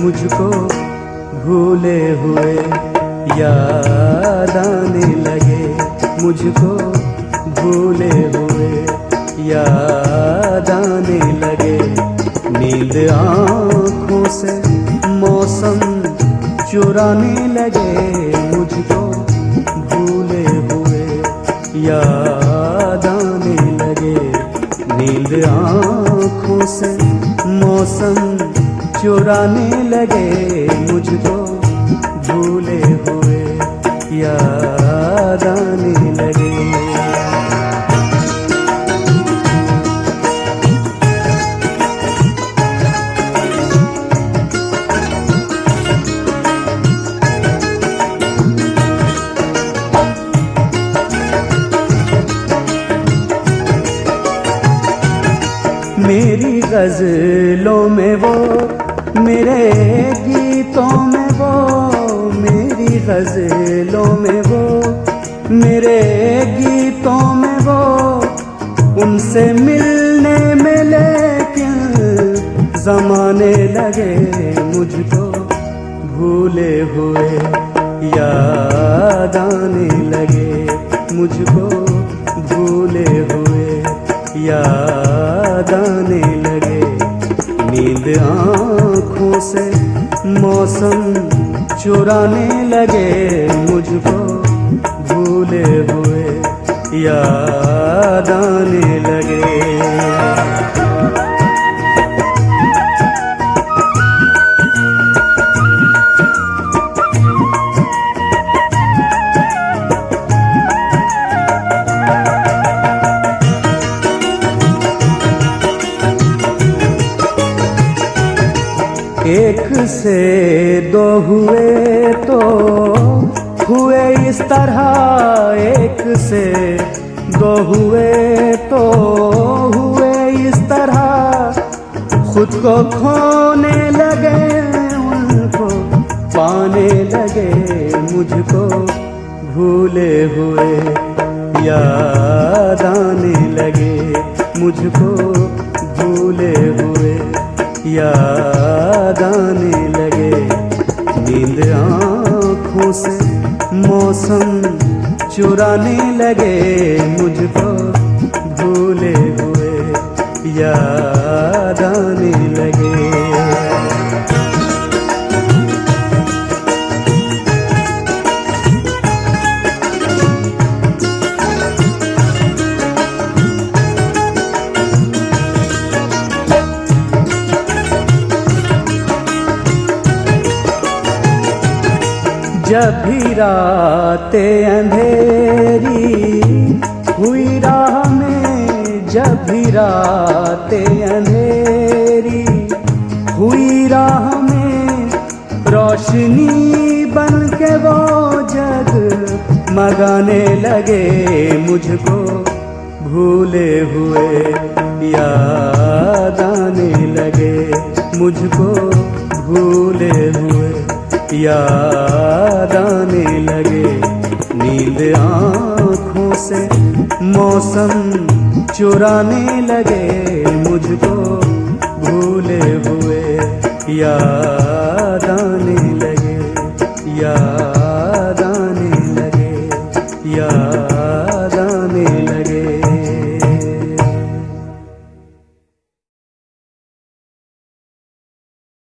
मुझको भूले हुए याद आने लगे, मुझको भूले हुए याद आने लगे। नींद आँखों से मौसम चुराने लगे, मुझको भूले हुए याद आने लगे। नींद आँखों से मौसम चुराने लगे, मुझको भूले हुए याद आने लगे। मेरी गज़लों में वो, मेरे गीतों में वो, मेरी गज़लों में वो, मेरे गीतों में वो, उनसे मिलने में लेकिन ज़माने लगे, मुझको भूले हुए याद आने लगे, मुझको भूले हुए याद आने लगे। नींद आँखों से मौसम चुराने लगे, मुझको भूले हुए याद आने लगे। एक से दो हुए तो हुए इस तरह, एक से दो हुए तो हुए इस तरह। खुद को खोने लगे, उनको पाने लगे, मुझको भूले हुए याद आने लगे, मुझको भूले हुए याद आने लगे। नींद आँखों से मौसम चुराने लगे, मुझको भूले हुए याद आने लगे। जब भी रातें अंधेरी हुई राह में, जब भी रातें अंधेरी हुई राह में, रोशनी बन के वो जग मगाने लगे, मुझको भूले हुए याद आने लगे, मुझको भूले हुए याद आने लगे। नींद आँखों से मौसम चुराने लगे, मुझको भूले हुए याद आने लगे, याद आने लगे, याद